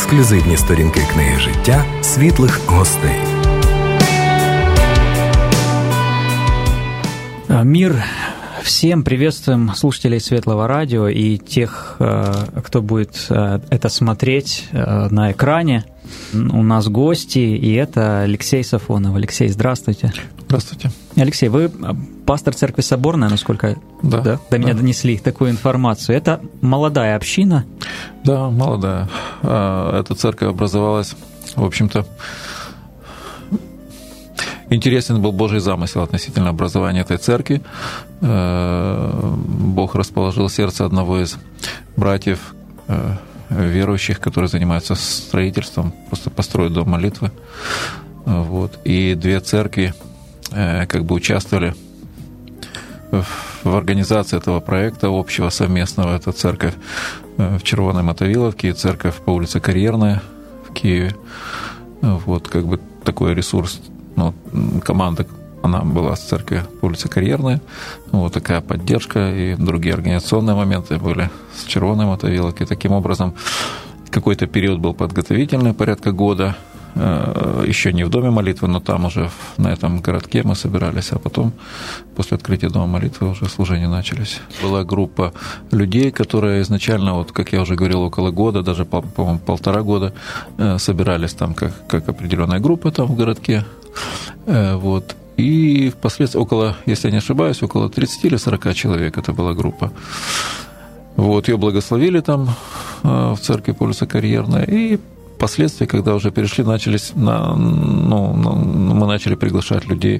ексклюзивні сторінки книги життя світлих гостей. Мир всем, приветствуем слушателей Светлого радио и тех, кто будет это смотреть на экране. У нас гости, и это Алексей Сафонов. Алексей, здравствуйте. Здравствуйте. Алексей, вы пастор Церкви Соборная, насколько до меня донесли такую информацию. Это молодая община? Да, молодая. Эта церковь образовалась, в общем-то, интересен был Божий замысел относительно образования этой церкви. Бог расположил сердце одного из братьев верующих, которые занимаются строительством, просто построить дом молитвы. Вот. И две церкви как бы участвовали в организации этого проекта общего, совместного. Это церковь в Червоной Мотовиловке и церковь по улице Карьерная в Киеве. Вот, как бы такой ресурс. Ну, команда, она была с церкви по улице Карьерная. Вот такая поддержка и другие организационные моменты были с Червоной Мотовиловки. Таким образом, какой-то период был подготовительный, порядка года. Еще не в доме молитвы, но там уже на этом городке мы собирались, а потом после открытия дома молитвы уже служения начались. Была группа людей, которые изначально, вот, как я уже говорил, около года, даже, по-моему, 1,5 года собирались там как определенная группа там в городке. Вот. И впоследствии около, если я не ошибаюсь, около 30 или 40 человек это была группа. Вот. Ее благословили там в церкви по улице Карьерная, и впоследствии, когда уже перешли, мы начали приглашать людей,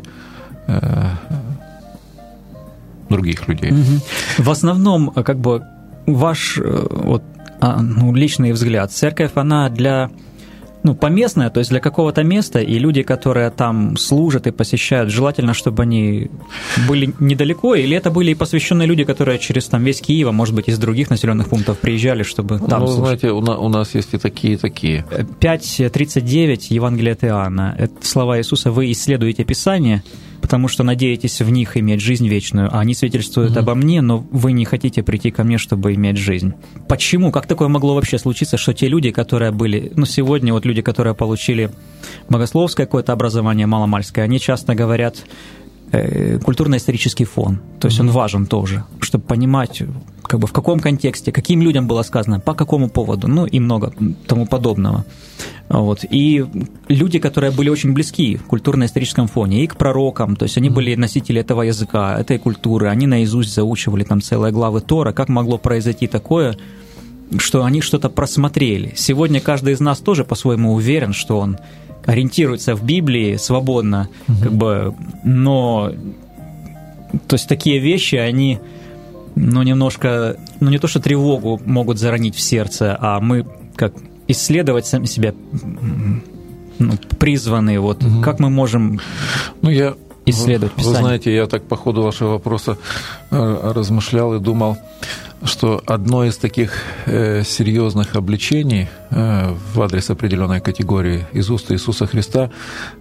других людей. В основном, как бы, ваш личный взгляд, церковь, она для, поместная, то есть для какого-то места, и люди, которые там служат и посещают, желательно, чтобы они были недалеко, или это были и посвященные люди, которые через там весь Киев, а может быть, из других населенных пунктов приезжали, чтобы там служить? Знаете, у нас есть и такие, и такие. 5:39 Евангелие от Иоанна. Это слова Иисуса: «Вы исследуете Писание, потому что надеетесь в них иметь жизнь вечную, а они свидетельствуют обо мне, но вы не хотите прийти ко мне, чтобы иметь жизнь». Почему? Как такое могло вообще случиться, что те люди, которые были, сегодня вот люди, которые получили богословское какое-то образование маломальское, они часто говорят культурно-исторический фон, то есть он важен тоже, чтобы понимать, как бы в каком контексте, каким людям было сказано, по какому поводу, и много тому подобного. Вот. И люди, которые были очень близки в культурно-историческом фоне и к пророкам, то есть они были носители этого языка, этой культуры, они наизусть заучивали там целые главы Тора. Как могло произойти такое, что они что-то просмотрели? Сегодня каждый из нас тоже по-своему уверен, что он ориентируется в Библии свободно, как бы, но то есть такие вещи, они немножко, не то что тревогу могут заронить в сердце, а мы как исследовать сами себя призваны, вот как мы можем исследовать Писание? Вы знаете, я так по ходу вашего вопроса размышлял и думал, что одно из таких серьезных обличений в адрес определенной категории из уст Иисуса Христа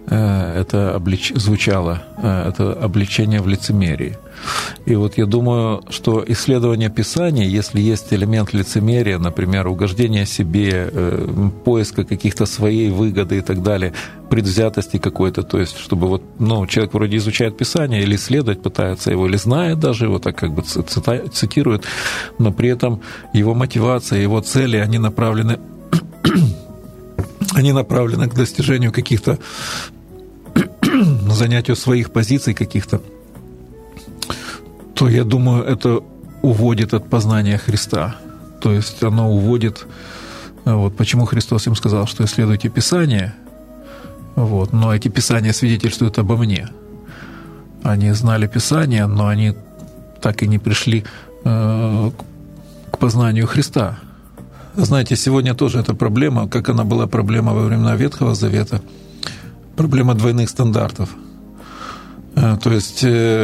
звучало, это обличение в лицемерии. И вот я думаю, что исследование Писания, если есть элемент лицемерия, например, угождения себе, поиска каких-то своей выгоды и так далее, предвзятости какой-то, то есть чтобы человек вроде изучает Писание или исследовать пытается его, или знает даже его, так как бы цитирует, но при этом его мотивация, его цели, они направлены к достижению каких-то, занятию своих позиций каких-то, то, я думаю, это уводит от познания Христа. То есть оно уводит... почему Христос им сказал, что исследуйте Писание, но эти Писания свидетельствуют обо мне. Они знали Писание, но они так и не пришли к познанию Христа. Знаете, сегодня тоже эта проблема, как она была проблема во времена Ветхого Завета, проблема двойных стандартов. То есть...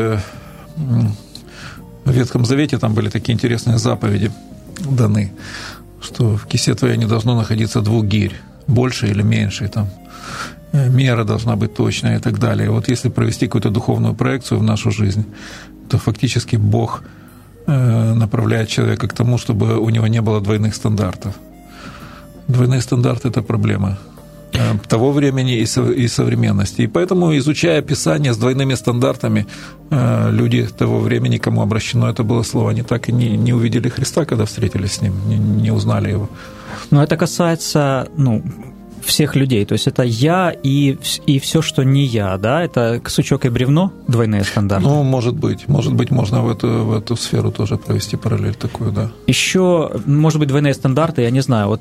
В Ветхом Завете там были такие интересные заповеди даны, что в кисе твоей не должно находиться 2 гирь, больше или меньше, там, мера должна быть точная и так далее. И вот если провести какую-то духовную проекцию в нашу жизнь, то фактически Бог направляет человека к тому, чтобы у него не было двойных стандартов. Двойные стандарты – это проблема того времени и современности. И поэтому, изучая Писание с двойными стандартами, люди того времени, кому обращено это было слово, они так и не увидели Христа, когда встретились с Ним, не узнали Его. Но это касается, всех людей. То есть это я и все, что не я, да? Это сучок и бревно, двойные стандарты? Может быть, можно в эту сферу тоже провести параллель такую, да. Еще, может быть, двойные стандарты, я не знаю,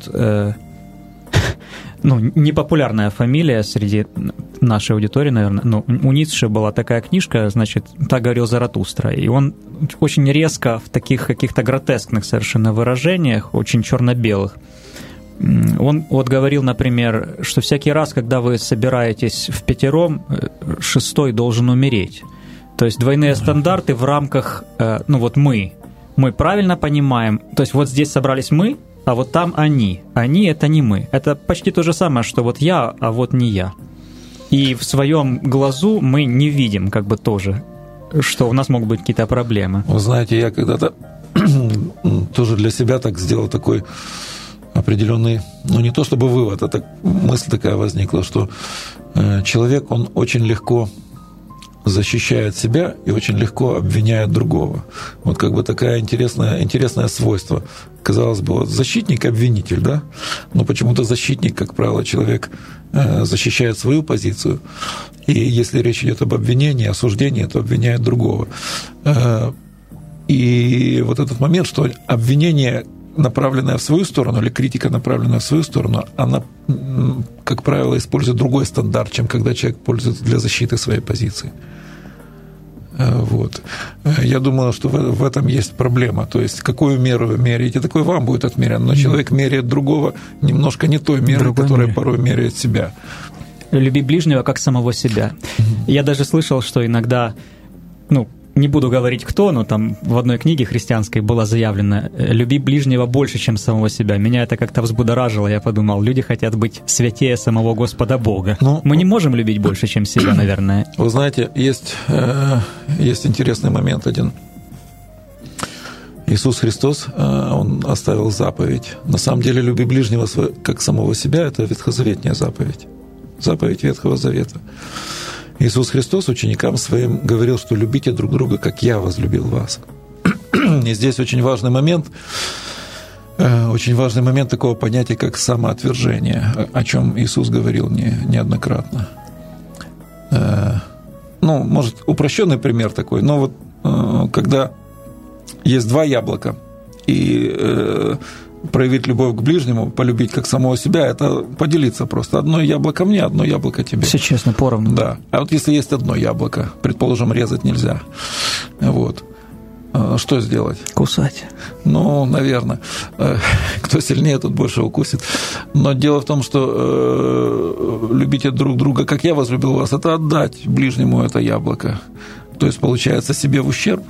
непопулярная фамилия среди нашей аудитории, наверное. У Ницше была такая книжка, значит, «Так говорил Заратустра», и он очень резко в таких каких-то гротескных совершенно выражениях, очень черно-белых, он говорил, например, что всякий раз, когда вы собираетесь впятером, шестой должен умереть. То есть двойные стандарты в рамках, мы правильно понимаем, то есть вот здесь собрались мы, а вот там они. Они – это не мы. Это почти то же самое, что вот я, а вот не я. И в своем глазу мы не видим тоже, что у нас могут быть какие-то проблемы. Вы знаете, я когда-то тоже для себя так сделал такой определенный, не то чтобы вывод, а так мысль такая возникла, что человек, он очень легко защищает себя и очень легко обвиняет другого. Вот такое интересное свойство. Казалось бы, защитник-обвинитель, да? Но почему-то защитник, как правило, человек защищает свою позицию, и если речь идет об обвинении, осуждении, то обвиняет другого. И вот этот момент, что обвинение, направленная в свою сторону, или критика, направленная в свою сторону, она, как правило, использует другой стандарт, чем когда человек пользуется для защиты своей позиции. Вот. Я думаю, что в этом есть проблема. То есть, какую меру вы меряете, такой вам будет отмерен. Но человек меряет другого немножко не той мерой, которая порой меряет себя. Люби ближнего, как самого себя. Я даже слышал, что иногда, не буду говорить кто, но там в одной книге христианской было заявлено: «Люби ближнего больше, чем самого себя». Меня это как-то взбудоражило. Я подумал, люди хотят быть святее самого Господа Бога. Мы не можем любить больше, чем себя, наверное. Вы знаете, есть интересный момент один. Иисус Христос, Он оставил заповедь. На самом деле, люби ближнего как самого себя – это ветхозаветная заповедь. Заповедь Ветхого Завета. Иисус Христос ученикам своим говорил, что любите друг друга, как я возлюбил вас. И здесь очень важный момент такого понятия, как самоотвержение, о чем Иисус говорил неоднократно. Может, упрощенный пример такой, но когда есть два яблока, и проявить любовь к ближнему, полюбить как самого себя, это поделиться просто. Одно яблоко мне, одно яблоко тебе. Все честно, поровну. Да. А вот если есть одно яблоко, предположим, резать нельзя, что сделать? Кусать. Наверное. Кто сильнее, тот больше укусит. Но дело в том, что любите друг друга, как я возлюбил вас, это отдать ближнему это яблоко. То есть, получается, себе в ущерб.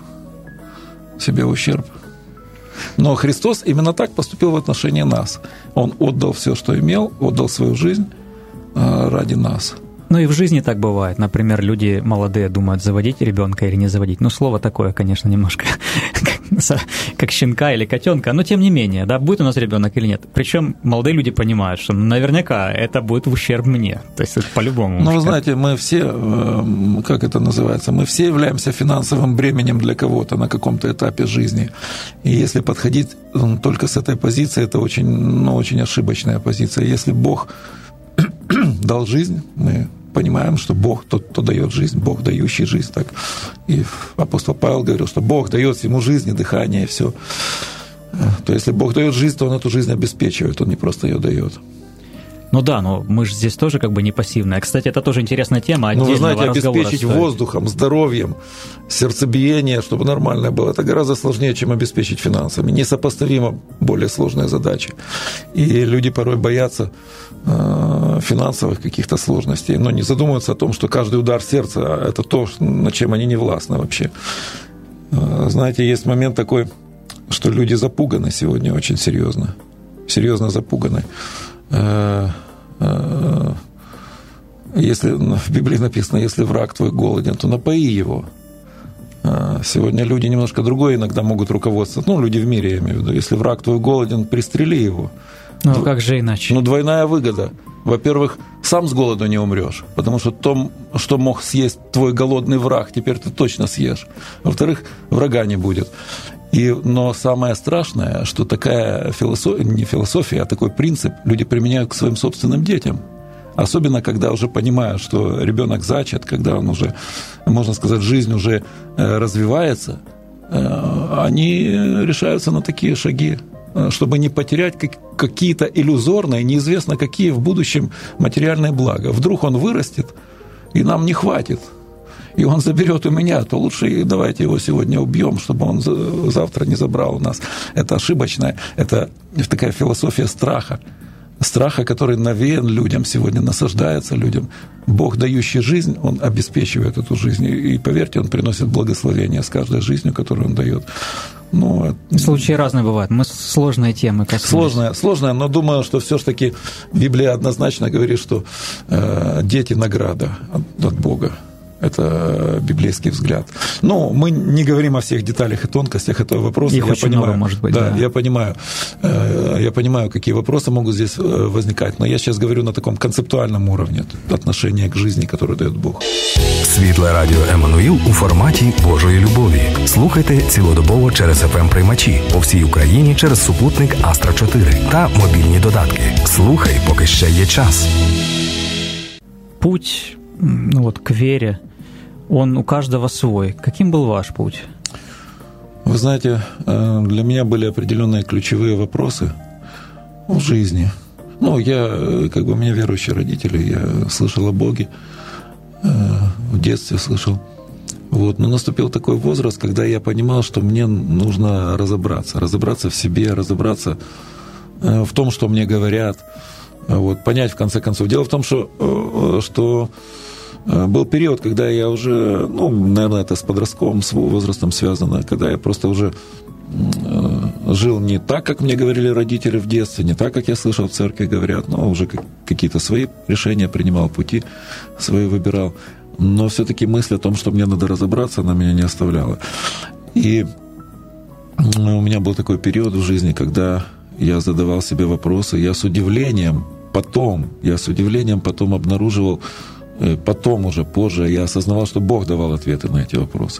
Но Христос именно так поступил в отношении нас. Он отдал все, что имел, отдал свою жизнь ради нас. И в жизни так бывает. Например, люди молодые думают, заводить ребенка или не заводить. Слово такое, конечно, немножко как щенка или котенка, но тем не менее, да, будет у нас ребенок или нет. Причем молодые люди понимают, что наверняка это будет в ущерб мне. То есть это по-любому. Вы знаете, мы все, как это называется, мы все являемся финансовым бременем для кого-то на каком-то этапе жизни. И если подходить только с этой позиции, это очень ошибочная позиция. Если Бог дал жизнь, мы понимаем, что Бог тот, кто дает жизнь, Бог, дающий жизнь. Так. И апостол Павел говорил, что Бог дает ему жизнь и дыхание, и все. То если Бог дает жизнь, то Он эту жизнь обеспечивает, Он не просто ее дает. Но мы же здесь тоже не пассивные. Кстати, это тоже интересная тема отдельного разговора. Обеспечить воздухом, здоровьем, сердцебиение, чтобы нормально было, это гораздо сложнее, чем обеспечить финансами. Несопоставимо более сложная задача. И люди порой боятся финансовых каких-то сложностей, но не задумываются о том, что каждый удар сердца – это то, над чем они не властны вообще. Знаете, есть момент такой, что люди запуганы сегодня очень серьезно запуганы. Если в Библии написано, если враг твой голоден, то напои его. Сегодня люди немножко другое иногда могут руководствоваться. Люди в мире, я имею в виду. Если враг твой голоден, пристрели его. Ну, как же иначе? Ну, двойная выгода. Во-первых, сам с голоду не умрешь, потому что то, что мог съесть твой голодный враг, теперь ты точно съешь. Во-вторых, врага не будет. Но самое страшное, что такая не философия, а такой принцип люди применяют к своим собственным детям. Особенно, когда уже понимают, что ребенок зачат, когда он уже, можно сказать, жизнь уже развивается, они решаются на такие шаги, чтобы не потерять какие-то иллюзорные, неизвестно какие в будущем материальные блага. Вдруг он вырастет, и нам не хватит, и он заберет у меня, то лучше давайте его сегодня убьем, чтобы он завтра не забрал у нас. Это ошибочная, это такая философия страха. Страха, который навеян людям, сегодня насаждается людям. Бог, дающий жизнь, Он обеспечивает эту жизнь. И поверьте, Он приносит благословение с каждой жизнью, которую Он дает. Случаи разные бывают. Мы сложные темы коснулись. Сложная, но думаю, что все-таки Библия однозначно говорит, что дети – награда от Бога. Это библейский взгляд. Но мы не говорим о всех деталях и тонкостях этого вопроса. Их очень много, может быть. Да, я понимаю, какие вопросы могут здесь возникать. Но я сейчас говорю на таком концептуальном уровне отношения к жизни, которую дает Бог. Світле радіо Еммануїл у форматі Божої любові. Слухайте цілодобово через FM-приймачі по всій Україні через супутник Астра 4 та мобільні додатки. Слухай, поки ще є час. Путь к вере, он у каждого свой. Каким был ваш путь? Вы знаете, для меня были определенные ключевые вопросы в жизни. У меня верующие родители, я слышал о Боге, в детстве слышал. Но наступил такой возраст, когда я понимал, что мне нужно разобраться в себе, разобраться в том, что мне говорят, понять в конце концов. Дело в том, что был период, когда я уже, наверное, это с подростковым возрастом связано, когда я просто уже жил не так, как мне говорили родители в детстве, не так, как я слышал в церкви говорят, но уже какие-то свои решения принимал, пути свои выбирал. Но все-таки мысль о том, что мне надо разобраться, она меня не оставляла. И у меня был такой период в жизни, когда я задавал себе вопросы, я с удивлением потом обнаруживал, потом уже позже я осознавал, что Бог давал ответы на эти вопросы.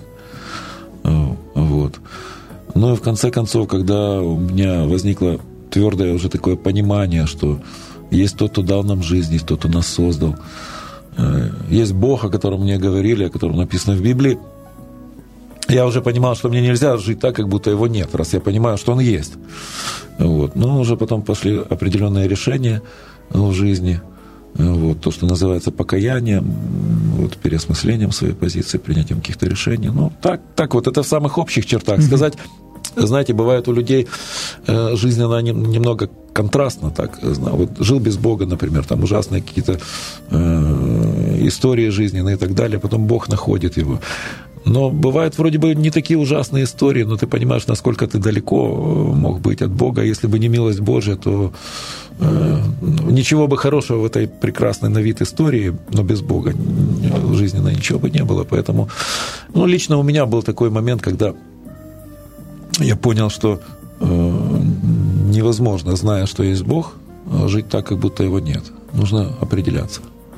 И в конце концов, когда у меня возникло твердое уже такое понимание, что есть тот, кто дал нам жизнь, есть тот, кто нас создал, есть Бог, о котором мне говорили, о котором написано в Библии, я уже понимал, что мне нельзя жить так, как будто его нет, раз я понимаю, что он есть. Но уже потом пошли определенные решения в жизни, то, что называется покаянием, переосмыслением своей позиции, принятием каких-то решений. Это в самых общих чертах сказать. Знаете, бывает у людей жизнь, она немного контрастна. Так. Жил без Бога, например, там ужасные какие-то истории жизненные и так далее, потом Бог находит его. Но бывают вроде бы не такие ужасные истории, но ты понимаешь, насколько ты далеко мог быть от Бога. Если бы не милость Божья, то ничего бы хорошего в этой прекрасной на вид истории, но без Бога жизненно ничего бы не было. Поэтому, лично у меня был такой момент, когда я понял, что невозможно, зная, что есть Бог, жить так, как будто его нет. Нужно определяться.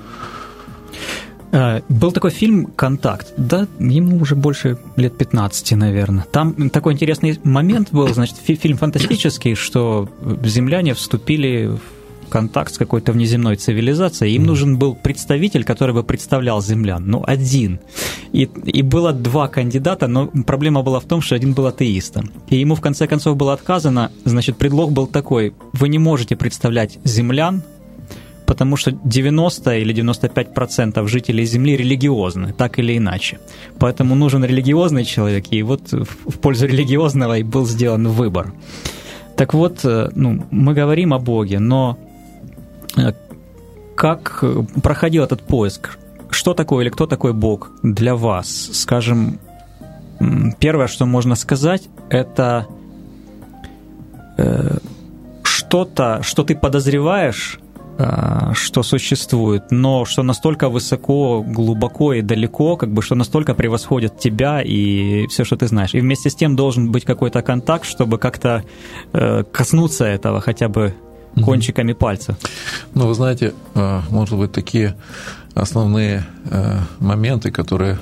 Был такой фильм «Контакт», да, ему уже больше лет 15, наверное. Там такой интересный момент был, значит, фильм фантастический, что земляне вступили в контакт с какой-то внеземной цивилизацией, им нужен был представитель, который бы представлял землян, один. И было 2 кандидата, но проблема была в том, что один был атеистом. И ему в конце концов было отказано, значит, предлог был такой: вы не можете представлять землян, потому что 90 или 95% жителей Земли религиозны, так или иначе. Поэтому нужен религиозный человек, и в пользу религиозного и был сделан выбор. Так вот, мы говорим о Боге, но как проходил этот поиск? Что такое или кто такой Бог для вас? Скажем, первое, что можно сказать, это что-то, что ты подозреваешь, что существует, но что настолько высоко, глубоко и далеко, что настолько превосходит тебя и все, что ты знаешь. И вместе с тем должен быть какой-то контакт, чтобы как-то коснуться этого хотя бы кончиками пальцев. Ну, вы знаете, может быть, такие основные моменты, которые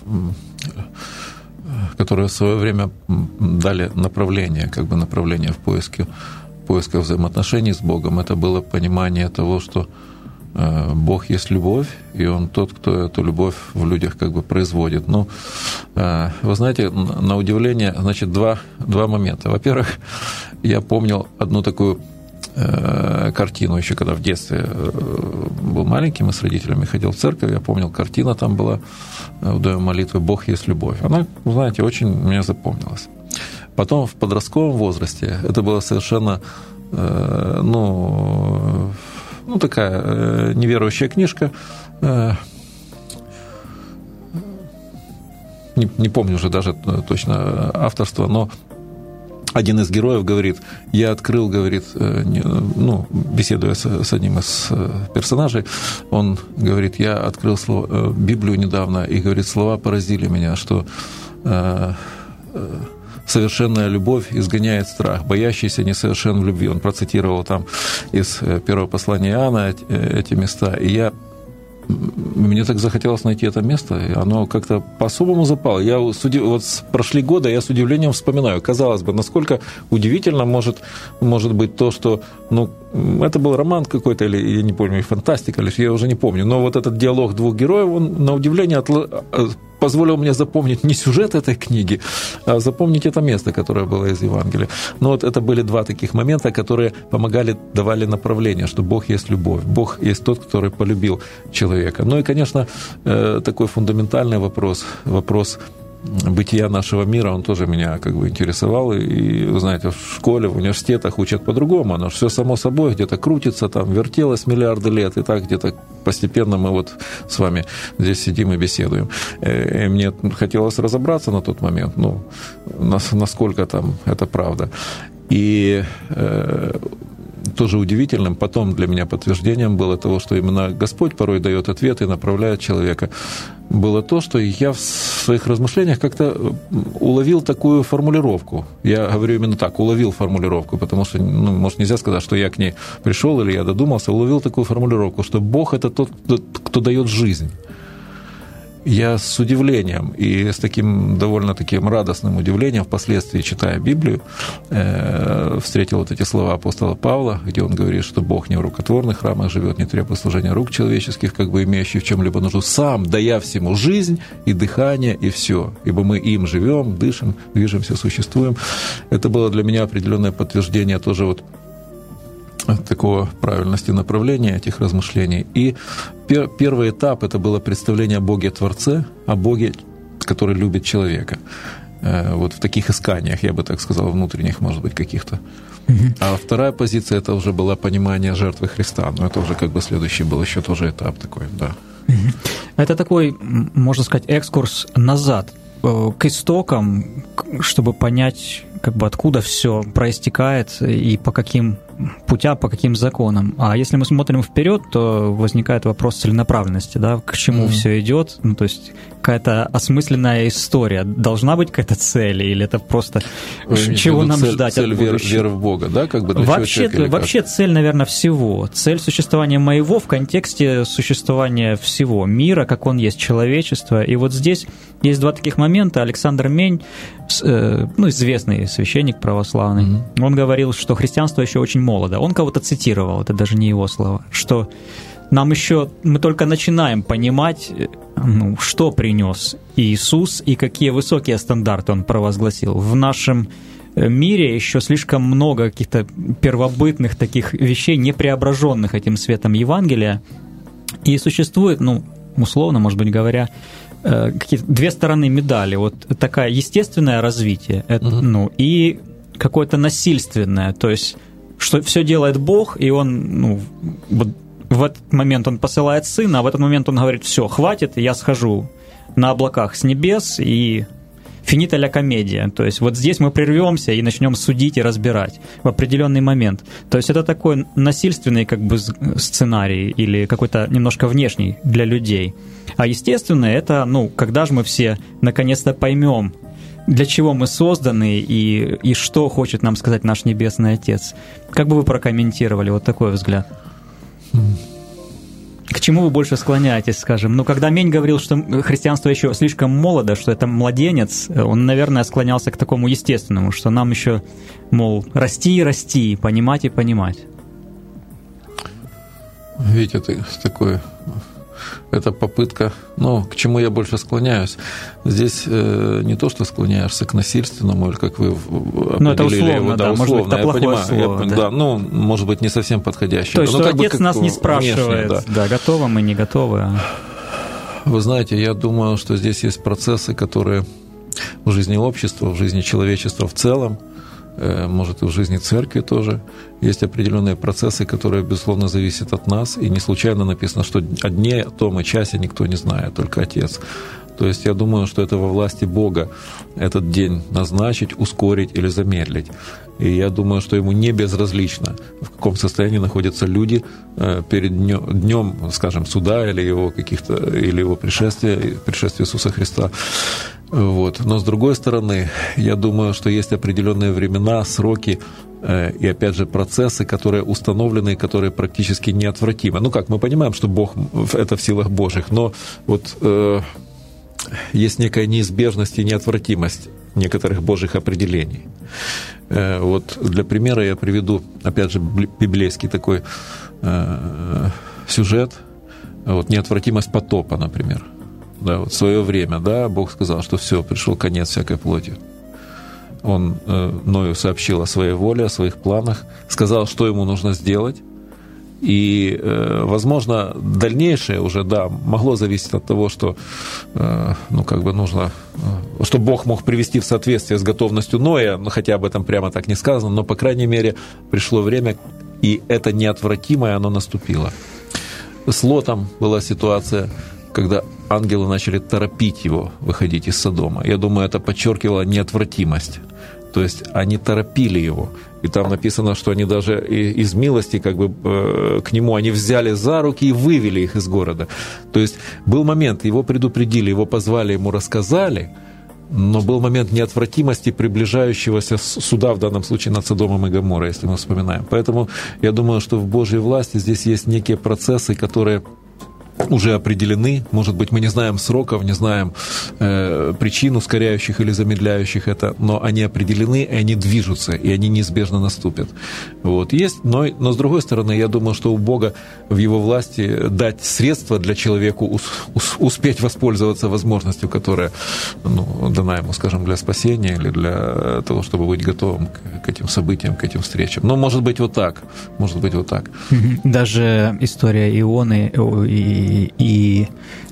в свое время дали направление в поиске взаимоотношений с Богом. Это было понимание того, что Бог есть любовь, и Он тот, кто эту любовь в людях производит. Ну, вы знаете, на удивление, значит, два момента. Во-первых, я помнил одну такую картину еще, когда в детстве был маленький, мы с родителями ходил в церковь, я помнил, картина там была в Доме молитвы «Бог есть любовь». Она, знаете, очень мне запомнилась. Потом в подростковом возрасте это было совершенно, такая неверующая книжка. Не помню уже даже точно авторство, но один из героев говорит, я открыл, говорит, беседуя с одним из персонажей, он говорит, я открыл Библию недавно, и, говорит, слова поразили меня, что совершенная любовь изгоняет страх, боящийся несовершен в любви. Он процитировал там из первого послания Иоанна эти места, и мне так захотелось найти это место, и оно как-то по-особому запало. Прошли годы, я с удивлением вспоминаю. Казалось бы, насколько удивительно может быть то, что, это был роман какой-то, или, я не помню, фантастика, или я уже не помню. Но вот этот диалог двух героев, он, на удивление, позволил мне запомнить не сюжет этой книги, а запомнить это место, которое было из Евангелия. Но вот это были два таких момента, которые давали направление, что Бог есть любовь, Бог есть тот, который полюбил человека. Ну и, конечно, такой фундаментальный вопрос бытия нашего мира, он тоже меня интересовал. И, вы знаете, в школе, в университетах учат по-другому. Оно все само собой где-то крутится, там вертелось миллиарды лет, и так где-то постепенно мы вот с вами здесь сидим и беседуем. И мне хотелось разобраться на тот момент, насколько там это правда. И тоже удивительным потом для меня подтверждением было того, что именно Господь порой дает ответ и направляет человека, было то, что я в своих размышлениях как-то уловил такую формулировку. Я говорю именно так, уловил формулировку, потому что, может, нельзя сказать, что я к ней пришел или я додумался, уловил такую формулировку, что Бог – это тот, кто дает жизнь. Я с удивлением и с таким довольно таким радостным удивлением впоследствии, читая Библию, встретил вот эти слова апостола Павла, где он говорит, что Бог не в рукотворных храмах живет, не требует служения рук человеческих, имеющий в чем-либо нужду, сам дая всему жизнь и дыхание, и все. Ибо мы им живем, дышим, движемся, существуем. Это было для меня определенное подтверждение тоже вот такого правильности направления этих размышлений. И первый этап – это было представление о Боге-Творце, о Боге, который любит человека. Вот в таких исканиях, я бы так сказал, внутренних, может быть, каких-то. А вторая позиция – это уже было понимание жертвы Христа. Но это уже следующий был еще тоже этап такой, да. Это такой, можно сказать, экскурс назад к истокам, чтобы понять, откуда все проистекает и по каким путям, по каким законам. А если мы смотрим вперед, то возникает вопрос целенаправленности, да, к чему все идет. То есть какая-то осмысленная история. Должна быть какая-то цель, или это просто чего нам ждать от будущего? Цель веры в Бога, да, вообще цель, наверное, всего. Цель существования моего в контексте существования всего мира, как он есть, человечества. И вот здесь есть два таких момента. Александр Мень, известный священник православный, он говорил, что христианство еще очень молодо. Он кого-то цитировал, это даже не его слова, что мы только начинаем понимать, что принес Иисус и какие высокие стандарты Он провозгласил. В нашем мире еще слишком много каких-то первобытных таких вещей, не преображенных этим светом Евангелия. И существует, условно, может быть говоря, какие-то две стороны медали. Вот такое естественное развитие, и какое-то насильственное, то есть что все делает Бог, и Он, в этот момент Он посылает Сына, а в этот момент Он говорит, все, хватит, я схожу на облаках с небес, и финита ля комедия. То есть вот здесь мы прервемся и начнем судить и разбирать в определенный момент. То есть это такой насильственный сценарий или какой-то немножко внешний для людей. А естественно, это, когда же мы все наконец-то поймем, для чего мы созданы и что хочет нам сказать наш Небесный Отец. Как бы вы прокомментировали вот такой взгляд? К чему вы больше склоняетесь, скажем? Ну, когда Мень говорил, что христианство еще слишком молодо, что это младенец, он, наверное, склонялся к такому естественному, что нам еще, мол, расти и расти, понимать и понимать. Видите, это такое... Это попытка, к чему я больше склоняюсь. Здесь не то, что склоняешься к насильственному, или как вы определили это условно, его, да, условно, может быть, это плохое слово. Да, может быть, не совсем подходящее. То есть, что Отец нас не спрашивает, внешне, готовы мы, не готовы. Вы знаете, я думаю, что здесь есть процессы, которые в жизни общества, в жизни человечества в целом, может, и в жизни церкви тоже, есть определенные процессы, которые, безусловно, зависят от нас, и не случайно написано, что о дне, о том и часе никто не знает, только Отец. То есть я думаю, что это во власти Бога этот день назначить, ускорить или замедлить. И я думаю, что ему не безразлично, в каком состоянии находятся люди перед днем, скажем, суда или его каких-то, или его пришествия Иисуса Христа. Вот. Но с другой стороны, я думаю, что есть определенные времена, сроки и, опять же, процессы, которые установлены, которые практически неотвратимы. Мы понимаем, что Бог – это в силах Божьих, но вот есть некая неизбежность и неотвратимость некоторых Божьих определений. Вот для примера я приведу, опять же, библейский такой сюжет, неотвратимость потопа, например. Да, в свое время, Бог сказал, что все, пришел конец всякой плоти. Он Ною сообщил о своей воле, о своих планах, сказал, что ему нужно сделать. И, возможно, дальнейшее уже, могло зависеть от того, что, нужно, что Бог мог привести в соответствие с готовностью Ноя, хотя об этом прямо так не сказано, но, по крайней мере, пришло время, и это неотвратимое, оно наступило. С Лотом была ситуация, когда ангелы начали торопить его выходить из Содома. Я думаю, это подчеркивало неотвратимость. То есть они торопили его. И там написано, что они даже из милости к нему, они взяли за руки и вывели их из города. То есть был момент, его предупредили, его позвали, ему рассказали, но был момент неотвратимости приближающегося суда, в данном случае над Содомом и Гоморрой, если мы вспоминаем. Поэтому я думаю, что в Божьей власти здесь есть некие процессы, которые уже определены. Может быть, мы не знаем сроков, не знаем причин ускоряющих или замедляющих это, но они определены, и они движутся, и они неизбежно наступят. Вот. Есть, но с другой стороны, я думаю, что у Бога в Его власти дать средства для человека успеть воспользоваться возможностью, которая дана ему, скажем, для спасения или для того, чтобы быть готовым к этим событиям, к этим встречам. Но может быть вот так. Даже история Ионы и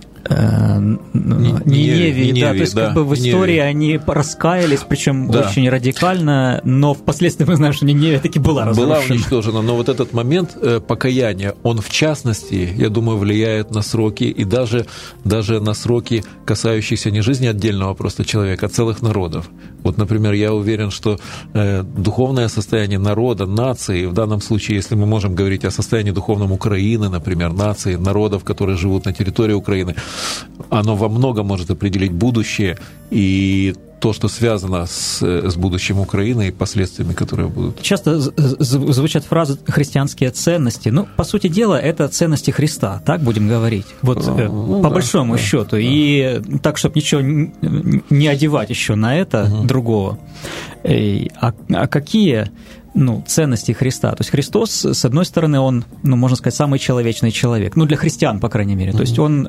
Ниневии, то есть в истории они раскаялись, причем очень радикально, но впоследствии мы знаем, что Ниневия таки была разрушена. Была уничтожена, но вот этот момент покаяния, он в частности, я думаю, влияет на сроки, и даже на сроки, касающиеся не жизни отдельного просто человека, а целых народов. Вот, например, я уверен, что духовное состояние народа, нации, в данном случае, если мы можем говорить о состоянии духовном Украины, например, нации, народов, которые живут на территории Украины, оно во многом может определить будущее и то, что связано с будущим Украины и последствиями, которые будут. Часто звучат фразы «христианские ценности». По сути дела, это ценности Христа, так будем говорить. По большому счету. И так, чтобы ничего не одевать еще на это другого. А какие ценности Христа? То есть Христос, с одной стороны, Он, можно сказать, самый человечный человек. Для христиан, по крайней мере. То есть Он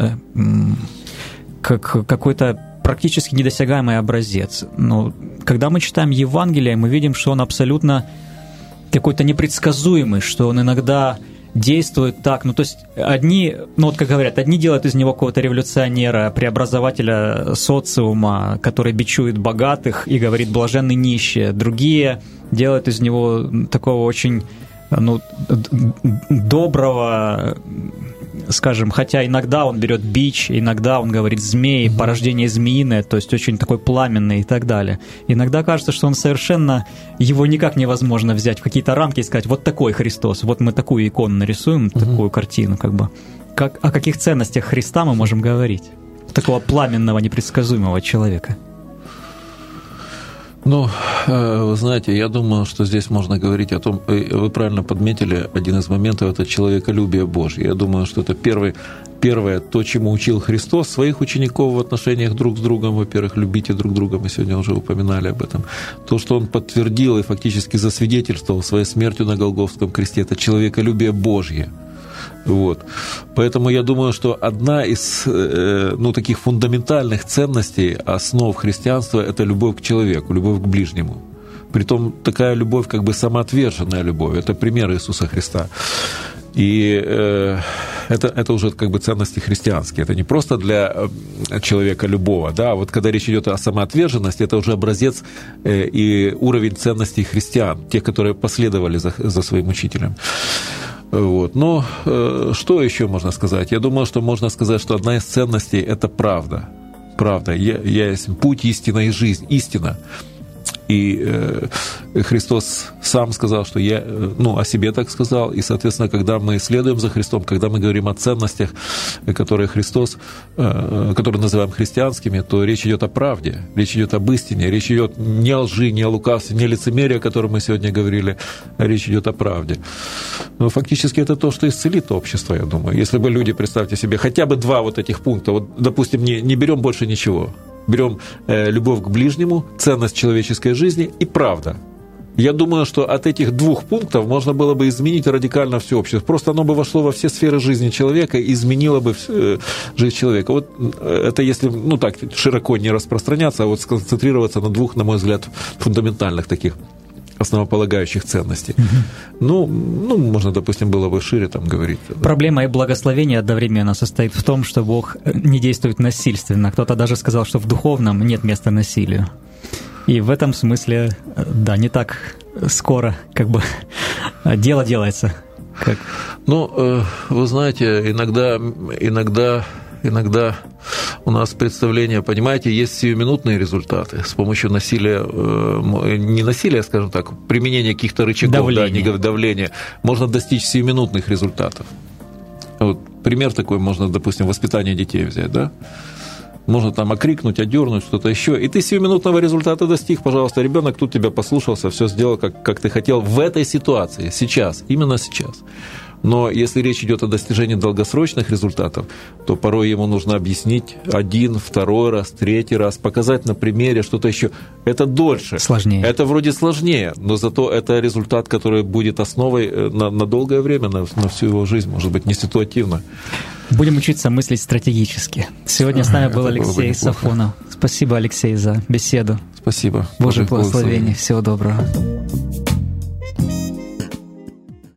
как какой-то практически недосягаемый образец. Но когда мы читаем Евангелие, мы видим, что он абсолютно какой-то непредсказуемый, что он иногда действует так. То есть одни, как говорят, одни делают из него какого-то революционера, преобразователя социума, который бичует богатых и говорит «блаженны нищие». Другие делают из него такого очень доброго, скажем, хотя иногда он берет бич, иногда он говорит змей, порождение змеиное, то есть очень такой пламенный и так далее. Иногда кажется, что он совершенно, его никак невозможно взять в какие-то рамки и сказать, вот такой Христос, вот мы такую икону нарисуем, такую картину, о каких ценностях Христа мы можем говорить? Такого пламенного, непредсказуемого человека. Ну, вы знаете, я думаю, что здесь можно говорить о том, вы правильно подметили один из моментов, это человеколюбие Божье. Я думаю, что это первое, то, чему учил Христос своих учеников в отношениях друг с другом. Во-первых, любите друг друга, мы сегодня уже упоминали об этом. То, что Он подтвердил и фактически засвидетельствовал своей смертью на Голгофском кресте, это человеколюбие Божье. Вот. Поэтому я думаю, что одна из таких фундаментальных ценностей, основ христианства – это любовь к человеку, любовь к ближнему. Притом такая любовь, как бы самоотверженная любовь. Это пример Иисуса Христа. И это уже как бы ценности христианские. Это не просто для человека любого. Да? Вот когда речь идет о самоотверженности, это уже образец и уровень ценностей христиан, тех, которые последовали за своим учителем. Вот. Но что еще можно сказать? Я думаю, что можно сказать, что одна из ценностей – это правда. Правда. Я есть путь, истина и жизнь. Истина. И Христос сам сказал, что я, о себе так сказал. И, соответственно, когда мы следуем за Христом, когда мы говорим о ценностях, которые которые называем христианскими, то речь идет о правде, речь идет об истине, речь идет не о лжи, не о лукавстве, не о лицемерии, о котором мы сегодня говорили, а речь идет о правде. Но фактически это то, что исцелит общество, я думаю. Если бы люди, представьте себе, хотя бы два вот этих пункта, вот, допустим, не берем больше ничего, берем любовь к ближнему, ценность человеческой жизни и правда. Я думаю, что от этих двух пунктов можно было бы изменить радикально все общество. Просто оно бы вошло во все сферы жизни человека и изменило бы жизнь человека. Вот это если, так, широко не распространяться, а вот сконцентрироваться на двух, на мой взгляд, фундаментальных таких основополагающих ценностей. Можно, допустим, было бы шире там говорить. Проблема и благословение одновременно состоит в том, что Бог не действует насильственно. Кто-то даже сказал, что в духовном нет места насилию. И в этом смысле, да, не так скоро как бы дело делается. Вы знаете, иногда у нас представление, понимаете, есть сиюминутные результаты с помощью насилия, не насилия, скажем так, применения каких-то рычагов, давления, можно достичь сиюминутных результатов. Вот пример такой можно, допустим, воспитание детей взять, да? Можно там окрикнуть, одернуть, что-то еще. И ты сиюминутного результата достиг, пожалуйста, ребенок тут тебя послушался, все сделал, как ты хотел в этой ситуации, сейчас, именно сейчас. Но если речь идет о достижении долгосрочных результатов, то порой ему нужно объяснить один, второй раз, третий раз, показать на примере что-то еще. Это дольше. Сложнее. Это вроде сложнее, но зато это результат, который будет основой на долгое время, на всю его жизнь, может быть, не ситуативно. Будем учиться мыслить стратегически. Сегодня с нами был Алексей Сафонов. Спасибо, Алексей, за беседу. Спасибо. Божьих благословений. Всего доброго.